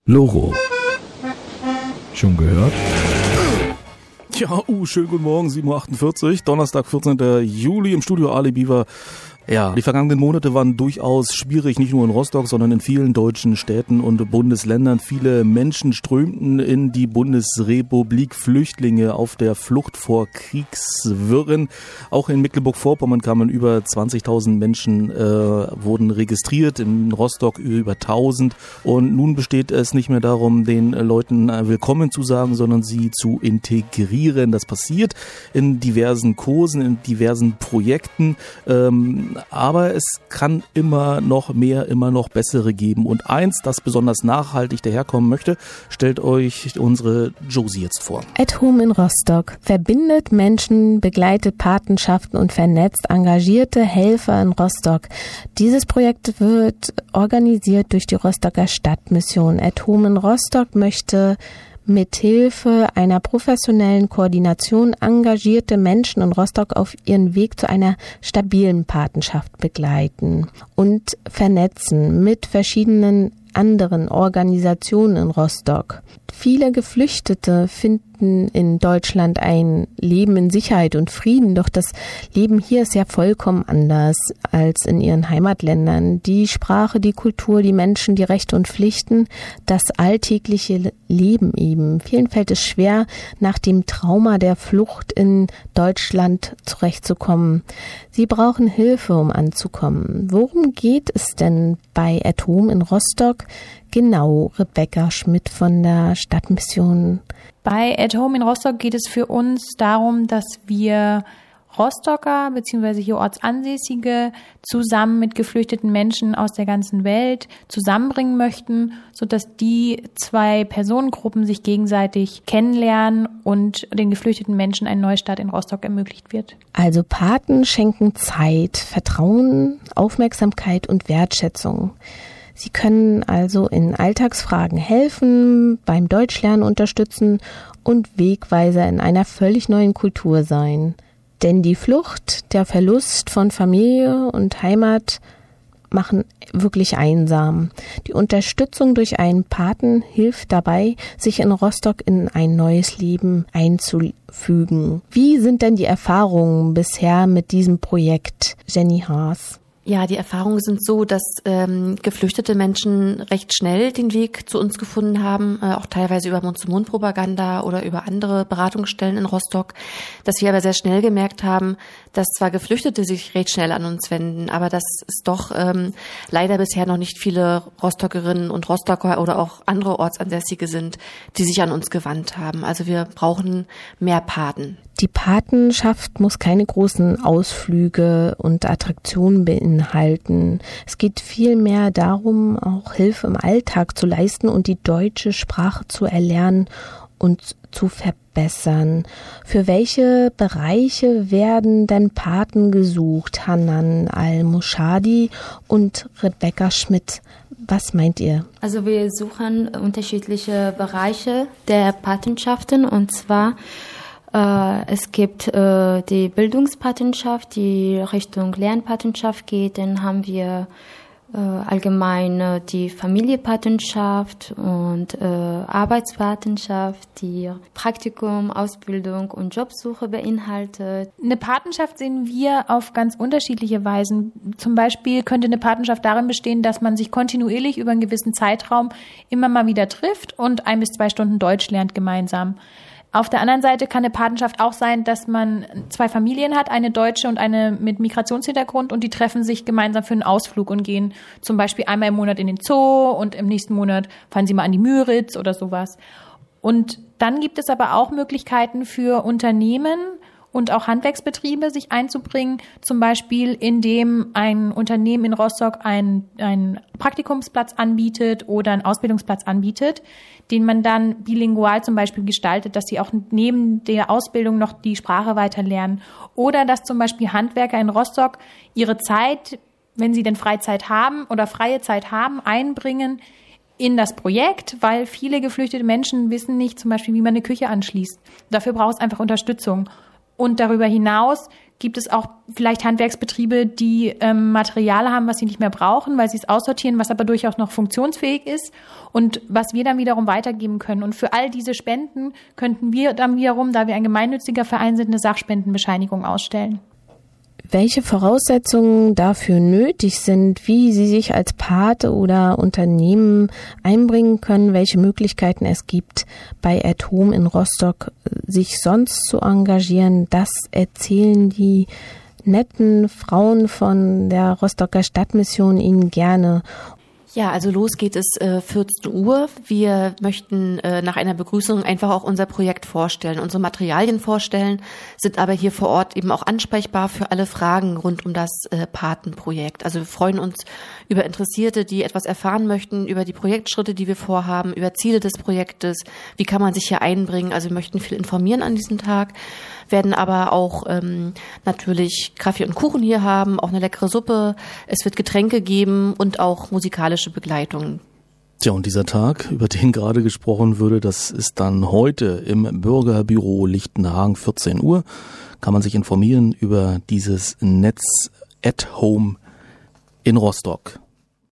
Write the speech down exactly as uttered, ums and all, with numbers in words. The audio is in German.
Loro. Schon gehört? Ja, uh, schönen guten Morgen, sieben Uhr achtundvierzig, Donnerstag, vierzehnten Juli im Studio Ali Biwa. Ja, die vergangenen Monate waren durchaus schwierig, nicht nur in Rostock, sondern in vielen deutschen Städten und Bundesländern. Viele Menschen strömten in die Bundesrepublik, Flüchtlinge auf der Flucht vor Kriegswirren. Auch in Mecklenburg-Vorpommern kamen über zwanzigtausend Menschen, äh, wurden registriert, in Rostock über tausend. Und nun besteht es nicht mehr darum, den Leuten willkommen zu sagen, sondern sie zu integrieren. Das passiert in diversen Kursen, in diversen Projekten. Ähm, Aber es kann immer noch mehr, immer noch bessere geben. Und eins, das besonders nachhaltig daherkommen möchte, stellt euch unsere Josie jetzt vor. At Home in Rostock verbindet Menschen, begleitet Patenschaften und vernetzt engagierte Helfer in Rostock. Dieses Projekt wird organisiert durch die Rostocker Stadtmission. At Home in Rostock möchte mithilfe einer professionellen Koordination engagierte Menschen in Rostock auf ihren Weg zu einer stabilen Patenschaft begleiten und vernetzen mit verschiedenen anderen Organisationen in Rostock. Viele Geflüchtete finden in Deutschland ein Leben in Sicherheit und Frieden, doch das Leben hier ist ja vollkommen anders als in ihren Heimatländern. Die Sprache, die Kultur, die Menschen, die Rechte und Pflichten, das alltägliche Leben eben. Vielen fällt es schwer, nach dem Trauma der Flucht in Deutschland zurechtzukommen. Sie brauchen Hilfe, um anzukommen. Worum geht es denn bei At Home in Rostock? Genau, Rebecca Schmidt von der Stadtmission. Bei At Home in Rostock geht es für uns darum, dass wir Rostocker bzw. hier Ortsansässige zusammen mit geflüchteten Menschen aus der ganzen Welt zusammenbringen möchten, sodass die zwei Personengruppen sich gegenseitig kennenlernen und den geflüchteten Menschen ein Neustart in Rostock ermöglicht wird. Also Paten schenken Zeit, Vertrauen, Aufmerksamkeit und Wertschätzung. Sie können also in Alltagsfragen helfen, beim Deutschlernen unterstützen und Wegweiser in einer völlig neuen Kultur sein. Denn die Flucht, der Verlust von Familie und Heimat machen wirklich einsam. Die Unterstützung durch einen Paten hilft dabei, sich in Rostock in ein neues Leben einzufügen. Wie sind denn die Erfahrungen bisher mit diesem Projekt, Jenny Haas? Ja, die Erfahrungen sind so, dass ähm, geflüchtete Menschen recht schnell den Weg zu uns gefunden haben, äh, auch teilweise über Mund-zu-Mund-Propaganda oder über andere Beratungsstellen in Rostock, dass wir aber sehr schnell gemerkt haben, dass zwar Geflüchtete sich recht schnell an uns wenden, aber dass es doch ähm, leider bisher noch nicht viele Rostockerinnen und Rostocker oder auch andere Ortsansässige sind, die sich an uns gewandt haben. Also wir brauchen mehr Paten. Die Patenschaft muss keine großen Ausflüge und Attraktionen beinhalten. Es geht vielmehr darum, auch Hilfe im Alltag zu leisten und die deutsche Sprache zu erlernen und zu verbessern. Für welche Bereiche werden denn Paten gesucht? Hanan Al-Mushadi und Rebecca Schmidt. Was meint ihr? Also wir suchen unterschiedliche Bereiche der Patenschaften, und zwar Äh, es gibt äh, die Bildungspatenschaft, die Richtung Lernpatenschaft geht. Dann haben wir äh, allgemein äh, die Familienpatenschaft und äh, Arbeitspatenschaft, die Praktikum, Ausbildung und Jobsuche beinhaltet. Eine Patenschaft sehen wir auf ganz unterschiedliche Weisen. Zum Beispiel könnte eine Patenschaft darin bestehen, dass man sich kontinuierlich über einen gewissen Zeitraum immer mal wieder trifft und ein bis zwei Stunden Deutsch lernt gemeinsam. Auf der anderen Seite kann eine Patenschaft auch sein, dass man zwei Familien hat, eine deutsche und eine mit Migrationshintergrund, und die treffen sich gemeinsam für einen Ausflug und gehen zum Beispiel einmal im Monat in den Zoo und im nächsten Monat fahren sie mal an die Müritz oder sowas. Und dann gibt es aber auch Möglichkeiten für Unternehmen und auch Handwerksbetriebe, sich einzubringen, zum Beispiel indem ein Unternehmen in Rostock einen, einen Praktikumsplatz anbietet oder einen Ausbildungsplatz anbietet, den man dann bilingual zum Beispiel gestaltet, dass sie auch neben der Ausbildung noch die Sprache weiter lernen. Oder dass zum Beispiel Handwerker in Rostock ihre Zeit, wenn sie denn Freizeit haben oder freie Zeit haben, einbringen in das Projekt, weil viele geflüchtete Menschen wissen nicht zum Beispiel, wie man eine Küche anschließt. Dafür braucht es einfach Unterstützung. Und darüber hinaus gibt es auch vielleicht Handwerksbetriebe, die ähm, Material haben, was sie nicht mehr brauchen, weil sie es aussortieren, was aber durchaus noch funktionsfähig ist und was wir dann wiederum weitergeben können. Und für all diese Spenden könnten wir dann wiederum, da wir ein gemeinnütziger Verein sind, eine Sachspendenbescheinigung ausstellen. Welche Voraussetzungen dafür nötig sind, wie Sie sich als Pate oder Unternehmen einbringen können, welche Möglichkeiten es gibt, bei At Home in Rostock sich sonst zu engagieren, das erzählen die netten Frauen von der Rostocker Stadtmission Ihnen gerne. Ja, also los geht es äh, vierzehn Uhr. Wir möchten äh, nach einer Begrüßung einfach auch unser Projekt vorstellen, unsere Materialien vorstellen, sind aber hier vor Ort eben auch ansprechbar für alle Fragen rund um das äh, Patenprojekt. Also wir freuen uns über Interessierte, die etwas erfahren möchten, über die Projektschritte, die wir vorhaben, über Ziele des Projektes, wie kann man sich hier einbringen. Also wir möchten viel informieren an diesem Tag, werden aber auch ähm, natürlich Kaffee und Kuchen hier haben, auch eine leckere Suppe. Es wird Getränke geben und auch musikalische Begleitung. Tja, und dieser Tag, über den gerade gesprochen würde, das ist dann heute im Bürgerbüro Lichtenhagen, vierzehn Uhr. Kann man sich informieren über dieses Netz At Home in Rostock.